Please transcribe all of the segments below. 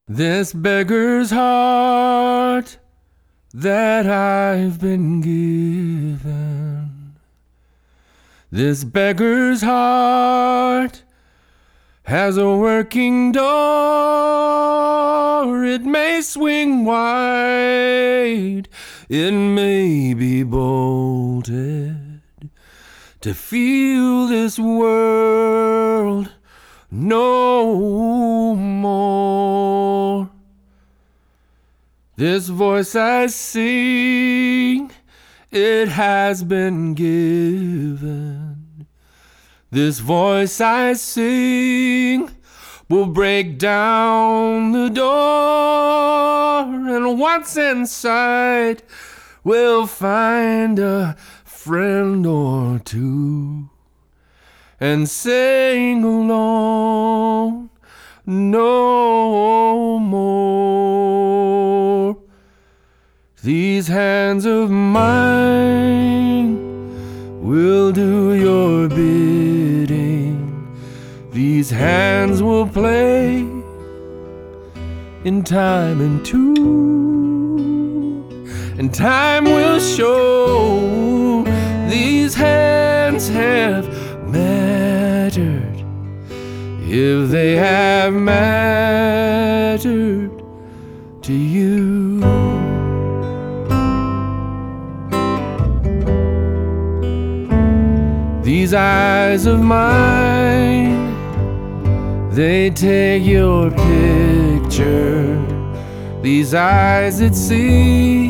This beggar's heart that I've been given, this beggar's heart has a working door. It may swing wide, it may be bolted to feel this world no more. This voice I sing, it has been given. This voice I sing will break down the door, and once inside we'll find a friend or two and sing along no more. These hands of mine will do your bidding. These hands will play in time and tune, and time will show these hands have mattered, if they have mattered to you. These eyes of mine, they take your picture. These eyes that see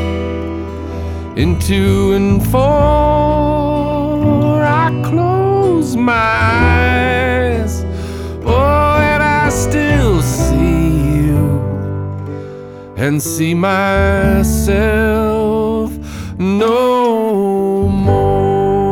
into and for, I close my eyes, oh, and I still see you, and see myself no more.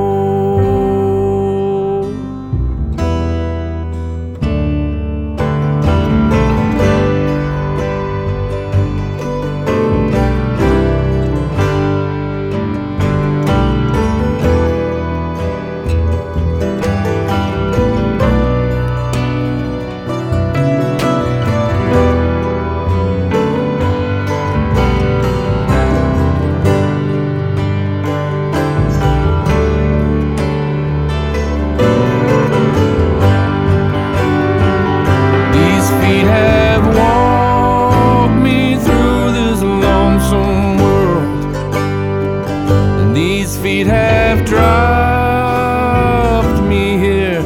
These feet have dropped me here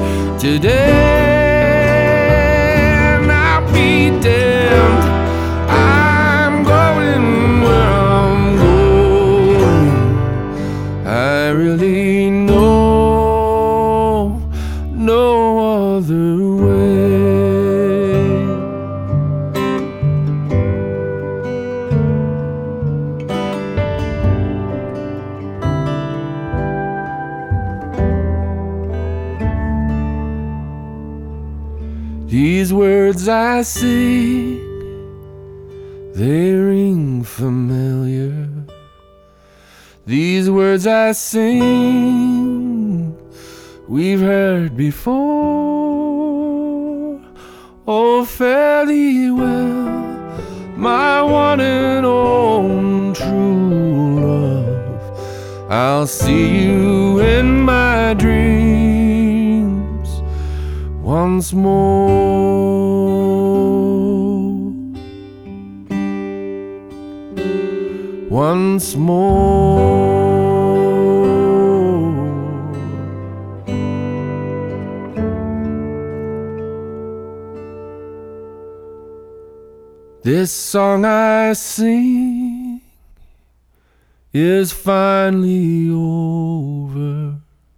today, and I'll be damned. I'm going where I'm going. I really know no other way. These words I sing, they ring familiar. These words I sing, we've heard before. Oh, fare thee well, my one and only true love. I'll see you in my dreams once more. Once more. This song I sing is finally over.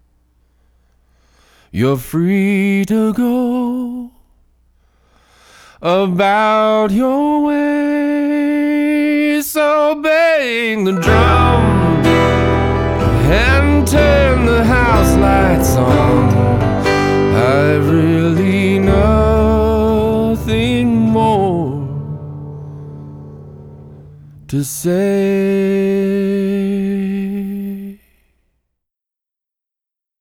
You're free to go about your way. So bang the drum and turn the house lights on. I've really nothing more to say.